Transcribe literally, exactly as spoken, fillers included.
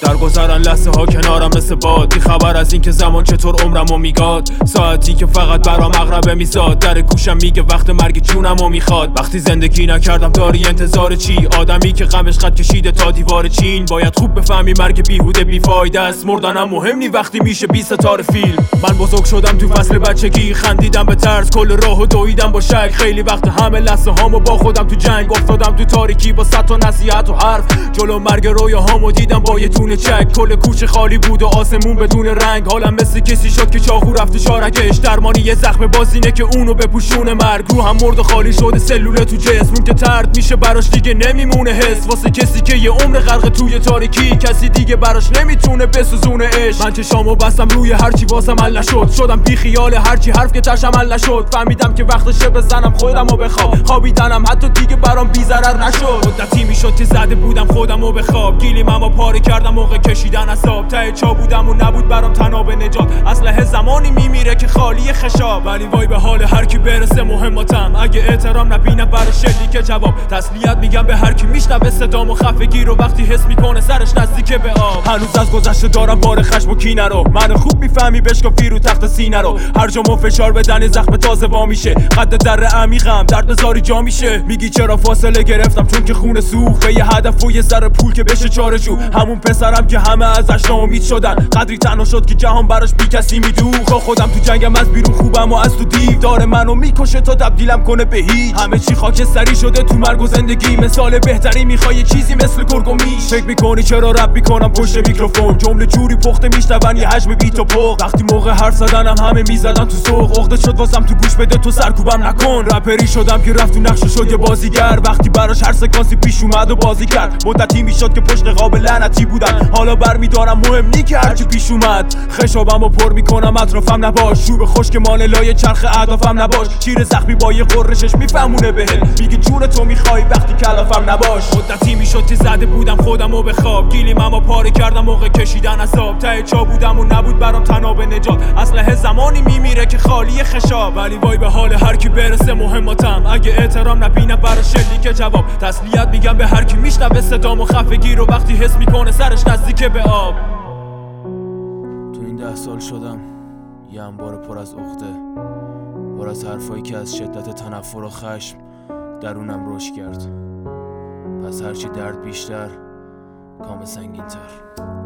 در گذرن لحظه ها کنارم مثل باد، بی خبر از این که زمان چطور عمرمو میگاد. ساعتی که فقط برام اقربه میزاد، در گوشم میگه وقت مرگ جونمو میخواد. وقتی زندگی نکردم داری انتظار چی؟ آدمی که غمش خط کشیده تا دیوار چین. باید خوب بفهمی مرگ بیهوده بیفایده است، مردنم مهم نی وقتی میشه بی ستاره فیلم. من بزرگ شدم تو فصل بچگی، خندیدم به ترس، کل راهو دویدم با شک. خیلی وقت همه لحظه هامو با خودم تو جنگ افتادم، تو تاریکی با صد تا نصیحت و حرف. جلو مرگ رویاهامو دیدم با یه تونه چک، کل کوچه خالی بود و آسمون بدون رنگ. حالم مثل کسی شد که چاقو رفت شارکش، درمانی یه زخم بازینه که اونو بپوشونه مرگ. رو هم مرد و خالی شده سلوله تو جسم که ترد میشه براش دیگه نمیمونه حس. واسه کسی که یه عمر غرق توی تاریکی، کسی دیگه براش نمیتونه بسوزونه عشق. من چشامو بستم روی هرچی واسم حل نشد، شدم بی خیال هرچی حرف که تشم حل نشد. فهمیدم که وقتشه بزنم خودمو بخواب، خوابیدنم حتی دیگه برام بی ضرر نشد. مدتی میشد که زده بودم خودمو به خواب، گیلیممو پاره کردم موقع کشیدن عذاب. ته چا بودم و نبود برام تناب نجات، اسلحه زمانی میمیره که خالی خشاب. ولی وای به حال هر کی برسه مهماتم، اگه احترام نبینم برای شلیک جواب. تسلیت میگم به هر کی میشنوه صدامو، خفگی رو وقتی حس میکنه سرش نزدیک به آب. هنوز از گذشته دارم بار خشم و کینه رو، من خوب میفهمی بشکافی رو تخت سینه رو. هر جامو فشار بدن زخم تازه وا میشه، قد در عمیقم درد بزاری جا میشه. میگی چرا فاصله گرفتم؟ چون که خون سوخت به یه هدف و یه سر پول که بشه چارجو. همون پسرم که همه ازش ناامید شدن، قدری تنها شد که جهان براش بی کسی میدوخت. با خودم تو جنگم، از بیرون خوبم و از تو دیو داره منو میکشه تا تبدیلم کنه به هیچ. همه چی خاکستری شده تو مرگ و زندگی، مثال بهتری میخوای چیزی مثل گرگ و میش. فکر میکنی چرا رپ میکنم پشت میکروفون؟ جمله جوری پخته میشنون یه حجم بیت و پخت. وقتی موقع حرف زدنم همه میزدن تو سوق، عقده شد واسم تو گوش بده تو سرکوبم نکن. رپری شدم که رفت تو نقش شد یه بازیگر، وقتی براش هر سکانسی پیش اومد و بازی کرد. مدتی میشد که پشت قاب لعنتی بودم، حالا برمیدارم مهم نی که هرچی پیش اومد. خشابمو پر میکنم اطرافم نباش، چوب خشک مال لای چرخ اهدافم نباش. چیر زخمی با یه قرشش میفهمونه بهت، میگه جون تو میخوای وقتی کلافم نباش. مدتی میشد که زده بودم خودمو به خواب، گیلیممو پاره کردم موقع کشیدن عذاب. ته چا بودم و نبود برام تناب نجات، اسلحه زمانی میمیره که خالی خشاب. ولی وای به حال هر کی برسه مهماتم، اگه احترام نبینم برای شلیک جواب. تسلیت میگم به هر کی میشنوه صدامو، خفگی رو وقتی حس میکنه سرش نزدیک به آب. تو این ده سال شدم یه انبار پر از عقده، پر از حرفایی که از شدت تنفر و خشم درونم رشد کرد. پس هرچی درد بیشتر، کام سنگین تر.